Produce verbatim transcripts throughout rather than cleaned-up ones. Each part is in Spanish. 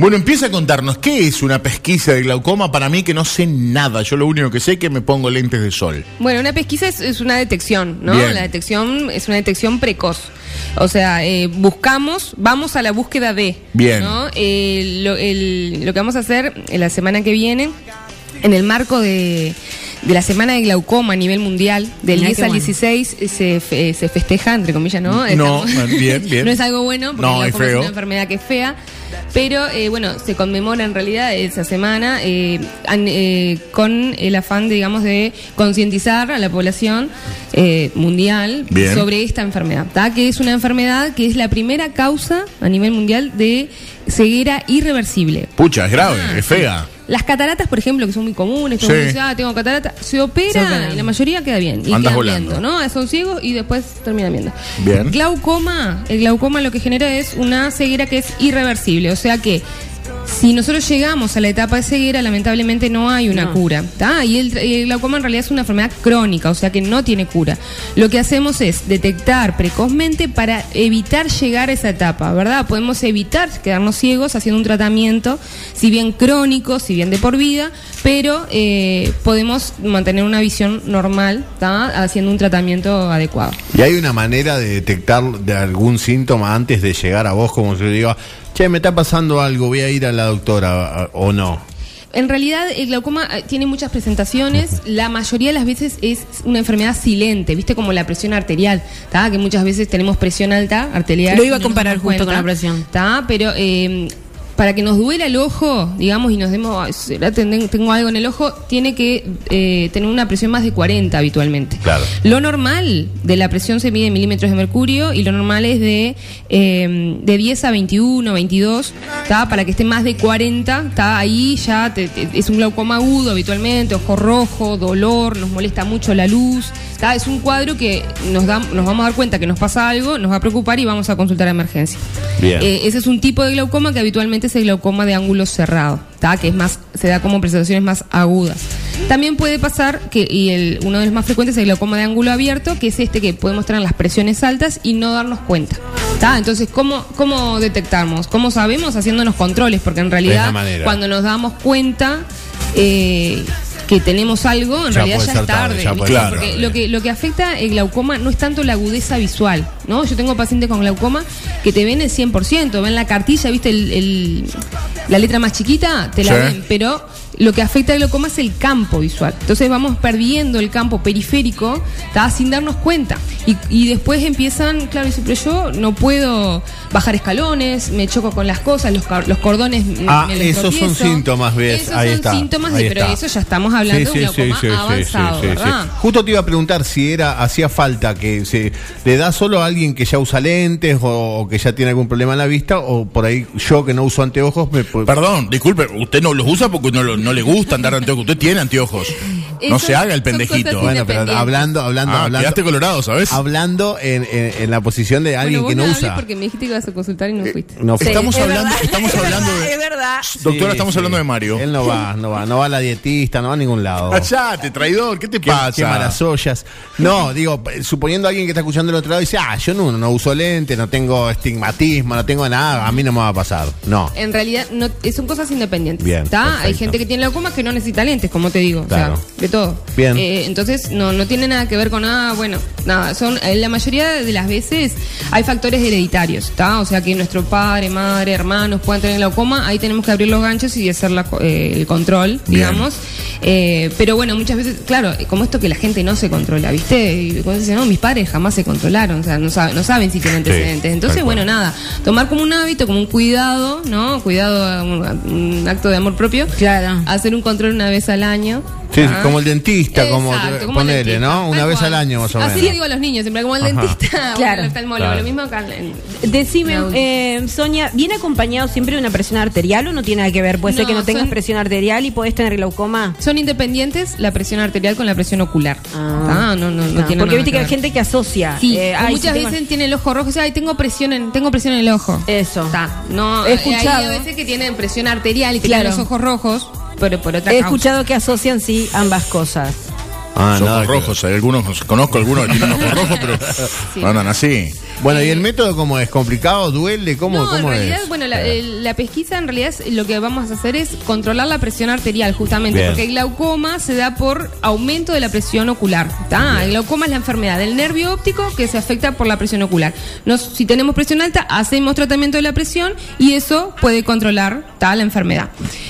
Bueno, empieza a contarnos, ¿qué es una pesquisa de glaucoma? Para mí que no sé nada, yo lo único que sé es que me pongo lentes de sol. Bueno, una pesquisa es, es una detección, ¿no? Bien. La detección es una detección precoz. O sea, eh, buscamos, vamos a la búsqueda de, Bien. ¿no? Eh, lo, el, lo que vamos a hacer en la semana que viene, en el marco de, de la semana de glaucoma a nivel mundial, del Mirá diez qué al bueno. dieciséis, se, fe- se festeja, entre comillas, ¿no? No, Estamos- bien, bien. No es algo bueno, porque No, el es glaucoma es, feo. una enfermedad que es fea. Pero, eh, bueno, se conmemora en realidad esa semana eh, an- eh, con el afán, de, digamos, de concientizar a la población eh, mundial Bien. sobre esta enfermedad, ¿tá? Que es una enfermedad que es la primera causa a nivel mundial de ceguera irreversible. Pucha, es grave, Ah, es fea. Las cataratas, por ejemplo, que son muy comunes, que Sí. uno dice, ah, tengo catarata, se opera, Se opera. y la mayoría queda bien. Y Andas quedan volando. viendo, ¿no? Son ciegos y después terminan viendo. Bien. Glaucoma, el glaucoma lo que genera es una ceguera que es irreversible, o sea que si nosotros llegamos a la etapa de ceguera, lamentablemente no hay una No. cura, ¿tá? Y el, el glaucoma en realidad es una enfermedad crónica, o sea que no tiene cura. Lo que hacemos es detectar precozmente para evitar llegar a esa etapa, ¿verdad? Podemos evitar quedarnos ciegos haciendo un tratamiento, si bien crónico, si bien de por vida, pero eh, podemos mantener una visión normal, ¿tá? Haciendo un tratamiento adecuado. ¿Y hay una manera de detectar de algún síntoma antes de llegar a vos, como si yo diga, che, me está pasando algo, voy a ir a la doctora, o no? En realidad el glaucoma eh, tiene muchas presentaciones, la mayoría de las veces es una enfermedad silente, viste, como la presión arterial, ¿tá? Que muchas veces tenemos presión alta arterial. Lo iba a y no nos comparar damos justo cuenta, con la presión. ¿tá? Pero eh, para que nos duela el ojo, digamos, y nos demos, "Ay, ¿será ten- tengo algo en el ojo?", tiene que eh, tener una presión más de cuarenta habitualmente. Claro. Lo normal de la presión se mide en milímetros de mercurio y lo normal es de, eh, de diez a veintiuno, veintidós, ¿tá? Para que esté más de cuarenta, ¿tá? Ahí ya te- te- es un glaucoma agudo habitualmente, ojo rojo, dolor, nos molesta mucho la luz, ¿tá? Es un cuadro que nos, da, nos vamos a dar cuenta que nos pasa algo, nos va a preocupar y vamos a consultar a emergencia. Bien. Eh, ese es un tipo de glaucoma que habitualmente es el glaucoma de ángulo cerrado, ¿tá? Que es más, se da como presentaciones más agudas. También puede pasar que, y el, uno de los más frecuentes es el glaucoma de ángulo abierto, que es este que podemos tener las presiones altas y no darnos cuenta, ¿tá? Entonces, ¿cómo, cómo detectamos? ¿Cómo sabemos? Haciéndonos controles, porque en Es la realidad manera. cuando nos damos cuenta eh, que tenemos algo, en Ya realidad puede ya ser es tarde, tarde, ya ¿viste? puede ser Porque tarde. lo que, lo que afecta el glaucoma no es tanto la agudeza visual, ¿no? Yo tengo pacientes con glaucoma que te ven el cien por ciento, ven la cartilla, ¿viste? El, el- la letra más chiquita, te la Sí. ven, pero lo que afecta al glaucoma es el campo visual. Entonces vamos perdiendo el campo periférico, ¿tá? Sin darnos cuenta. Y, y después empiezan, claro, dice, pero yo no puedo bajar escalones, me choco con las cosas, los, car- los cordones me- Ah, me los esos son tropiezo. síntomas, ¿ves? Esos Ahí son está, síntomas, ahí de, pero está. eso ya estamos hablando de un glaucoma avanzado, ¿verdad? Justo te iba a preguntar si era hacía falta que se le da solo a alguien que ya usa lentes o, o que ya tiene algún problema en la vista, o por ahí yo que no uso anteojos me pu- Perdón, disculpe, usted no los usa porque no, lo- no le gusta andar de anteojos. Usted tiene anteojos. No Esos se haga el son pendejito. cosas Bueno, pero independientes. hablando, hablando, Ah, hablando, quedaste colorado, ¿sabes? hablando en, en- en la posición de alguien Bueno, que vos no me hablé usa. porque me dijiste que ibas a consultar y no fuiste. No, Sí, Estamos es hablando- verdad, estamos es hablando verdad, de- Es verdad. Doctora, Sí, estamos sí. hablando de Mario. Él no va, no va, no va a la dietista, no va a ningún lado. Callate, traidor, ¿qué te Qué, pasa? qué malas ollas. No, digo, suponiendo a alguien que está escuchando del otro lado y dice, ah, yo no, no uso lente, no tengo estigmatismo, no tengo nada, a mí no me va a pasar. No. En realidad no, eh, son cosas independientes. Bien, ¿tá? perfecto. Hay gente que tiene glaucoma que no necesita lentes, como te digo. Claro. O sea, de todo. Bien. Eh, entonces no, no tiene nada que ver con nada, bueno, nada. Son, eh, la mayoría de las veces hay factores hereditarios, ¿tá? O sea que nuestro padre, madre, hermanos puedan tener glaucoma, ahí tenemos que abrir los ganchos y hacer la co- eh, el control, Bien. digamos. Eh, pero bueno, muchas veces, claro, como esto que la gente no se controla, ¿viste? Y cuando dicen, no, mis padres jamás se controlaron, o sea, no saben, no saben si tienen antecedentes. tal Entonces, cual. bueno, nada, tomar como un hábito, como un cuidado, ¿no? Cuidado, un, un acto de amor propio. Claro. Hacer un control una vez al año. Sí, ¿tá? como el dentista, como, Exacto, como el ponele, dentista, ¿no? Una tal vez cual. al año más o menos. Así le digo a los niños, siempre como el Ajá. dentista, Claro. claro, el oftalmólogo, Claro. lo mismo acá. en- Decime, No. eh, Sonia, ¿viene acompañado siempre de una presión arterial o no tiene nada que ver? Puede ser No, que no tengas son- presión arterial y podés tener glaucoma. Son independientes la presión arterial con la presión ocular. Ah. Ah, no, no, no Ah, tiene porque nada viste que hay ver. gente que asocia. Sí, eh, o ay, muchas sí, tengo- veces tiene el ojo rojo, o sea, ay, tengo presión en, tengo presión en el ojo. Eso. Está. No, He eh, escuchado. Hay a veces que tienen presión arterial y Claro. tienen los ojos rojos, pero por otra He causa. escuchado que asocian, sí, ambas cosas. Ah, Los nada ojos que rojos, hay algunos, conozco algunos que tienen ojos rojos, pero Sí. andan así. Bueno, ¿y el método cómo es? ¿Complicado? ¿Duele? ¿Cómo, no, en cómo realidad, es? bueno, la, el- la pesquisa en realidad es- lo que vamos a hacer es controlar la presión arterial, justamente, Bien. porque el glaucoma se da por aumento de la presión ocular. ¿tá? El glaucoma es la enfermedad del nervio óptico que se afecta por la presión ocular. Nos, si tenemos presión alta, hacemos tratamiento de la presión y eso puede controlar ¿tá? la enfermedad.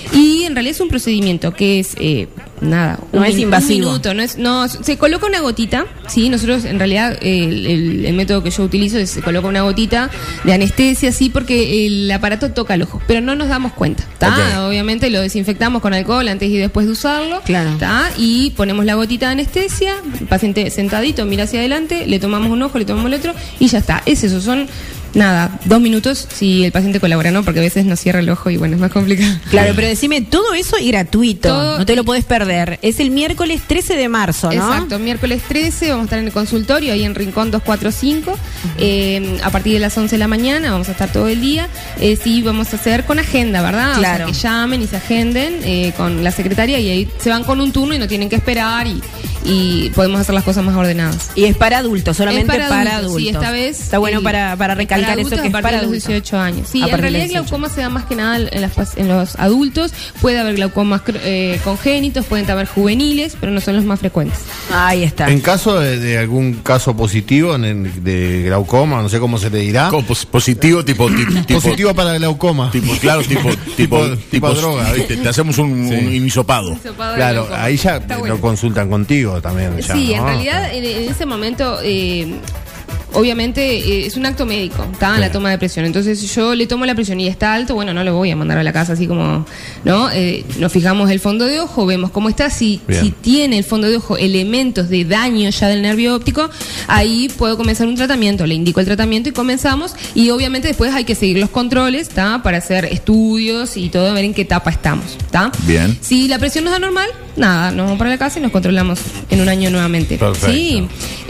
Y en realidad es un procedimiento que es eh, nada, No un es min- invasivo. Un minuto, no es, no, se coloca una gotita, sí, nosotros en realidad eh, el, el- el método que yo utilizo es se coloca una gotita de anestesia, sí, porque el aparato toca el ojo, pero no nos damos cuenta, ¿tá? Ok. Obviamente lo desinfectamos con alcohol antes y después de usarlo, Claro. ¿tá? Y ponemos la gotita de anestesia, el paciente sentadito, mira hacia adelante, le tomamos un ojo, le tomamos el otro y ya está. Es eso, son nada, dos minutos si el paciente colabora, ¿no? Porque a veces nos cierra el ojo y bueno, es más complicado. Claro, pero decime, todo eso es gratuito, Todo- no te lo podés perder. Es el miércoles trece de marzo, ¿no? Exacto, miércoles trece vamos a estar en el consultorio ahí en Rincón doscientos cuarenta y cinco. Eh, a partir de las once de la mañana vamos a estar todo el día. Eh, sí, vamos a hacer con agenda, ¿verdad? Claro. O sea, que llamen y se agenden eh, con la secretaria y ahí se van con un turno y no tienen que esperar y, y podemos hacer las cosas más ordenadas. Y es para adultos, solamente Es para, adultos, adultos. sí, esta vez Está bueno el- para, para recalcar para eso adultos que es a partir para de los adultos. dieciocho años. Sí, A en partir de realidad el dieciocho. glaucoma se da más que nada en, las pas- en los adultos. Puede haber glaucomas cr- eh, congénitos, pueden haber juveniles, pero no son los más frecuentes. Ahí está. En caso de, de algún caso positivo en el- de glaucoma, no sé cómo se le dirá. Como pos- positivo, tipo, ti- tipo, Positivo para glaucoma. tipo, claro, tipo, tipo, Tipo- tipo droga, ¿viste? Te hacemos un, Sí. un hisopado. Claro, ahí ya Está lo bueno. consultan contigo también. ya, Sí, en ¿no? realidad en, en ese momento, eh, obviamente eh, es un acto médico, está la toma de presión. Entonces, si yo le tomo la presión y está alto, bueno, no lo voy a mandar a la casa así como, ¿no? Eh, nos fijamos el fondo de ojo, vemos cómo está. Si, Bien. si tiene el fondo de ojo elementos de daño ya del nervio óptico, ahí puedo comenzar un tratamiento. Le indico el tratamiento y comenzamos. Y obviamente después hay que seguir los controles, ¿está? Para hacer estudios y todo, ver en qué etapa estamos, ¿está? Bien. Si la presión nos da normal, nada, nos vamos para la casa y nos controlamos en un año nuevamente. Perfecto. Sí.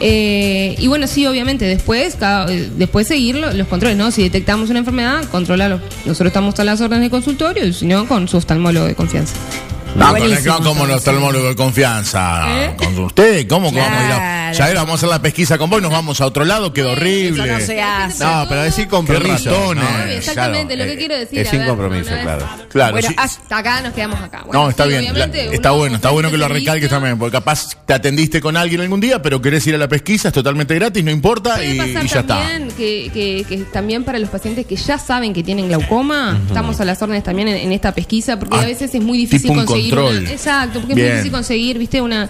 Eh, y bueno, sí, obviamente, después cada- eh, después seguir lo- los controles, ¿no? Si detectamos una enfermedad, controlarlo. Nosotros estamos a las órdenes de consultorio, y si no, con su oftalmólogo de confianza. No, con el, Buenísimo, como los entonces. oftalmólogos de confianza. ¿Eh? Con usted, ¿cómo que vamos a ir a, Claro. ya era, vamos a hacer la pesquisa con vos, nos vamos a otro lado, quedó horrible. Eso no se hace. No, pero es sin compromiso. Qué ratones. ¿no? Obvio, exactamente, Claro, lo que eh, quiero decir. Es a sin ver, compromiso, no, no es- claro. Claro, Bueno, sí. hasta acá nos quedamos acá. Bueno, No, está sí, bien. obviamente, La- está uno bueno, está bueno que lo ofrece recalques servicio. también, porque capaz te atendiste con alguien algún día, pero querés ir a la pesquisa, es totalmente gratis, no importa, Puede y, pasar y ya está. también que, que, que también para los pacientes que ya saben que tienen glaucoma, estamos a las órdenes también en, en esta pesquisa, porque Ah, a veces es muy difícil tipo un conseguir control. una, exacto, porque es Bien. muy difícil conseguir, viste, una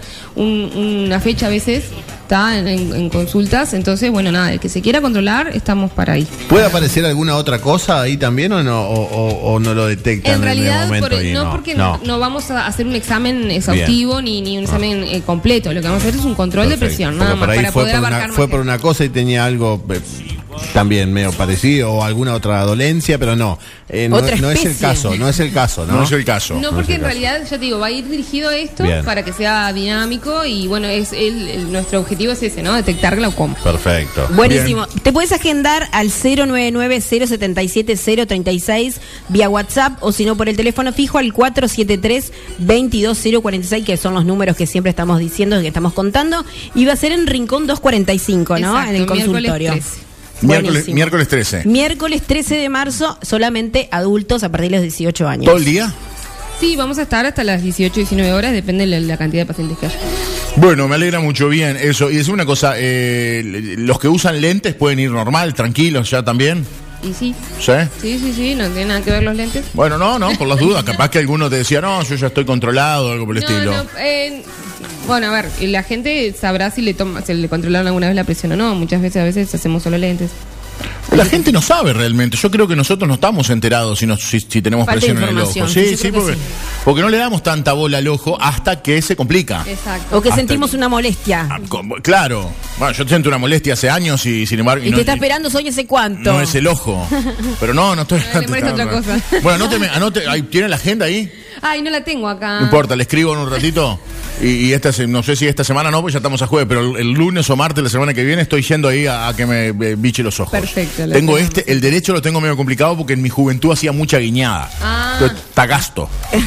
un- una fecha a veces está en, en- en consultas, entonces bueno, nada, el que se quiera controlar, estamos para ahí. ¿Puede aparecer alguna otra cosa ahí también o no, o, o- o no lo detectan En en, realidad, el momento? por- y no, porque no. no vamos a hacer un examen exhaustivo ni, ni un examen eh, completo. Lo que vamos a hacer es un control de Perfecto. presión, Porque nada por más, ahí para fue poder por abarcar una, más fue que- por una cosa y tenía algo eh, también medio parecido o alguna otra dolencia, pero no. Eh, no, Otra no es el especie. caso, no es el caso, ¿no? No es el caso. No, No porque es en el caso. realidad, ya te digo, va a ir dirigido a esto Bien. para que sea dinámico y bueno, es el, el- nuestro objetivo es ese, ¿no? Detectar glaucoma. Perfecto. Buenísimo. Te puedes agendar al cero nueve nueve, cero siete siete, cero tres seis vía WhatsApp o si no por el teléfono fijo al cuatro siete tres, veintidós cero cuarenta y seis, que son los números que siempre estamos diciendo, que estamos contando. Y va a ser en Rincón doscientos cuarenta y cinco, ¿no? Exacto, en el miércoles consultorio. trece. Miércoles, Buenísimo. miércoles trece. Miércoles trece de marzo, solamente adultos a partir de los dieciocho años. ¿Todo el día? Sí, vamos a estar hasta las dieciocho, diecinueve horas, depende de la, la cantidad de pacientes que haya. Bueno, me alegra mucho, bien, eso. Y decime una cosa, eh, los que usan lentes pueden ir normal, tranquilos ya también, Y sí, ¿sí? sí, sí, sí, no tiene nada que ver los lentes. Bueno, no, no, por las dudas, capaz que alguno te decía, no, yo ya estoy controlado, algo por el No, estilo. no, eh, bueno, a ver, la gente sabrá si le toma, si le controlaron alguna vez la presión o no. Muchas veces, a veces hacemos solo lentes. La gente no sabe realmente. Yo creo que nosotros no estamos enterados si, nos- si, si tenemos Falta presión en el ojo. información, Sí, sí, yo sí, creo que porque, sí. porque no le damos tanta bola al ojo hasta que se complica. Exacto. O que Hasta sentimos el- una molestia. Ah, como- Claro. Bueno, yo siento una molestia hace años y sin embargo. Y no, te está y- esperando soy ese cuánto. No es el ojo. Pero no, no estoy. No, le molesta otra cosa. Bueno, anóteme, anote, ahí, ¿tiene la agenda ahí? Ay, no la tengo acá. No importa, le escribo en un ratito. Y, y esta, se- no sé si esta semana no, pues ya estamos a jueves, pero el, el lunes o martes de la semana que viene estoy yendo ahí a, a que me eh, biche los ojos. Perfecto, lo Tengo tenemos. este, el derecho lo tengo medio complicado porque en mi juventud hacía mucha guiñada. Ah, Ah. Está gasto.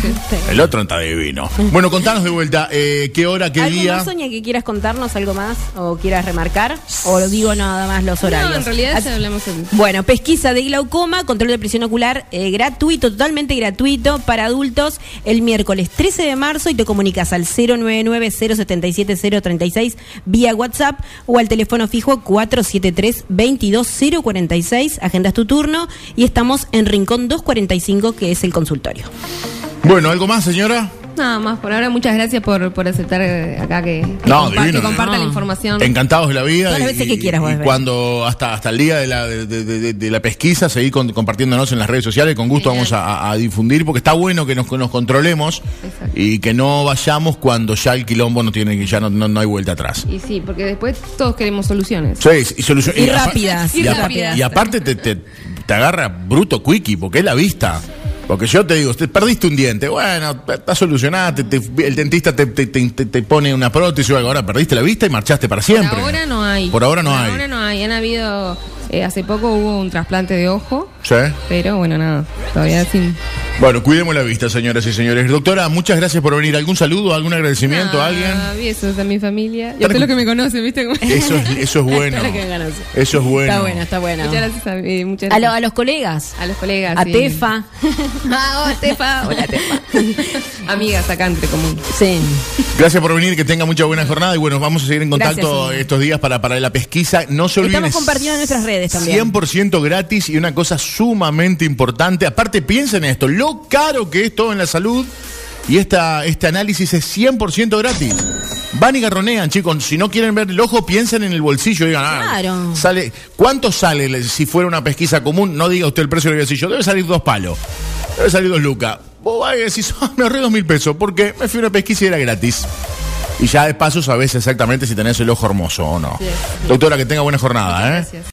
El otro está divino. Bueno, contanos de vuelta, eh, ¿qué hora, qué ¿Algo día? más, Sonia, que quieras contarnos? ¿Algo más? ¿O quieras remarcar? ¿O lo digo nada más los horarios? No, en realidad Así- ya hablamos en... Bueno, pesquisa de glaucoma, control de presión ocular eh, gratuito, totalmente gratuito para adultos el miércoles trece de marzo y te comunicas al cero nueve nueve, cero siete siete, cero tres seis vía WhatsApp o al teléfono fijo cuatro siete tres, veintidós cero cuarenta y seis. Agendas tu turno y estamos en Rincón doscientos cuarenta y cinco, que es el consultorio. Bueno, ¿algo más, señora? Nada más, por ahora muchas gracias por, por aceptar eh, acá que, que, No, compa- divino, que comparta no. la información. Encantados de la vida. Todas las veces que quieras, y volver. cuando hasta hasta el día de la de, de- de- de la pesquisa, seguir con- compartiéndonos en las redes sociales, con gusto Genial. vamos a, a- a difundir, porque está bueno que nos, nos controlemos. Exacto. Y que no vayamos cuando ya el quilombo no tiene, ya no, no, no hay vuelta atrás. Y sí, porque después todos queremos soluciones. Sí, y, solución- Y apa- rápidas, Y, y apa- rápidas. y aparte te, te, te agarra bruto quickie, porque es la vista. Porque yo te digo, te perdiste un diente, bueno, está solucionada, te- te- el dentista te, te, te- te- te pone una prótesis o algo, ahora perdiste la vista y marchaste para siempre. Por ahora no hay. Por ahora no Por hay. ahora no hay. Han habido, eh, hace poco hubo un trasplante de ojo, Sí. pero bueno, nada, todavía sin... Bueno, cuidemos la vista, señoras y señores. Doctora, muchas gracias por venir. ¿Algún saludo, algún agradecimiento a alguien? Ah, besos a mi familia. Y Para a todos que- los que me conocen, ¿viste? Cómo- Eso es, eso es bueno. Todo lo que me conoce. Eso es bueno. Está bueno, está bueno. Muchas gracias a, eh, muchas A, lo- gracias. a los colegas. A los colegas. A sí. Tefa. Ah, hola, Tefa. Hola, Tefa. Amigas acá entre común. Sí. Gracias por venir, que tenga mucha buena jornada y bueno, vamos a seguir en contacto Gracias, sí. estos días para, para la pesquisa. No se olviden. Estamos compartiendo en nuestras redes también. cien por ciento gratis y una cosa sumamente importante. Aparte, piensen en esto, lo caro que es todo en la salud y esta, este análisis es cien por ciento gratis. Van y garronean, chicos. Si no quieren ver el ojo, piensen en el bolsillo. Digan, ah, Claro. sale, ¿cuánto sale le- si fuera una pesquisa común? No diga usted el precio del bolsillo. Debe salir dos palos. Debe salir dos lucas. Vos vas y decís, ah, me ahorré dos mil pesos porque me fui a una pesquisa y era gratis. Y ya de paso sabés exactamente si tenés el ojo hermoso o no. Sí. Doctora, que tenga buena jornada, ¿eh? Gracias.